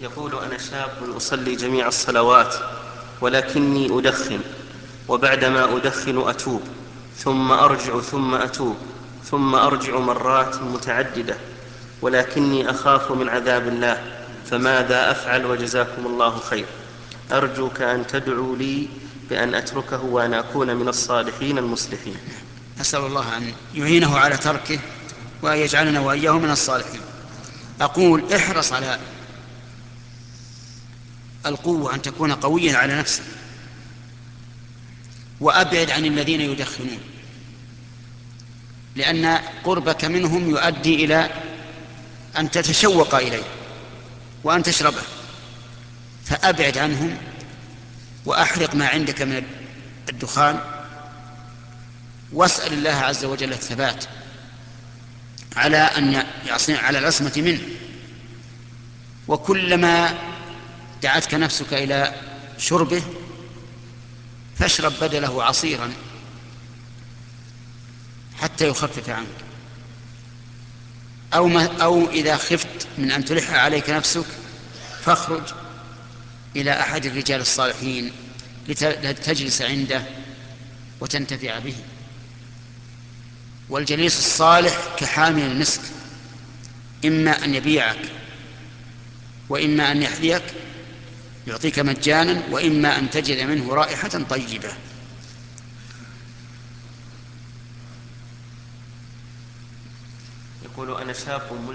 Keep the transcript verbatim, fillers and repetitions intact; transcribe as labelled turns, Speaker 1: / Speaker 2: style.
Speaker 1: يقول: أنا شاب أصلي جميع الصلوات ولكني أدخن، وبعدما أدخن أتوب، ثم أرجع ثم أتوب، ثم أرجع مرات متعددة، ولكني أخاف من عذاب الله، فماذا أفعل؟ وجزاكم الله خير. أرجوك أن تدعوا لي بأن أتركه وأن أكون من الصالحين المصلحين.
Speaker 2: أسأل الله أن يعينه على تركه وأن يجعلنا وإياه من الصالحين. أقول: احرص على القوة، أن تكون قويا على نفسك، وأبعد عن الذين يدخنون، لأن قربك منهم يؤدي إلى أن تتشوق إليه وأن تشربه، فأبعد عنهم وأحرق ما عندك من الدخان، واسأل الله عز وجل الثبات على أن يعصي على العصمة منه. وكلما دعتك نفسك إلى شربه فاشرب بدله عصيرا حتى يخفف عنك، أو, ما أو إذا خفت من أن تلح عليك نفسك فاخرج إلى أحد الرجال الصالحين لتجلس عنده وتنتفع به. والجليس الصالح كحامل المسك، إما أن يبيعك وإما أن يحذيك يعطيك مجانا، وإما أن تجد منه رائحة طيبة.
Speaker 1: يقول: أنا شاب